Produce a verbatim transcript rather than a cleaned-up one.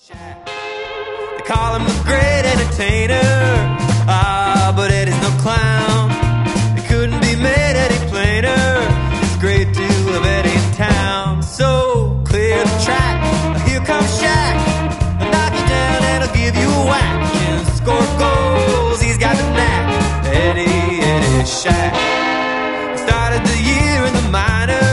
They call him the great entertainer, ah, but Eddie's no clown. It couldn't be made any plainer. It's great to have Eddie in town. So clear the track, here comes Shaq. He'll knock you down and he'll give you a whack. And score goals, he's got the knack. Eddie, Eddie Shaq. Started the year in the minors.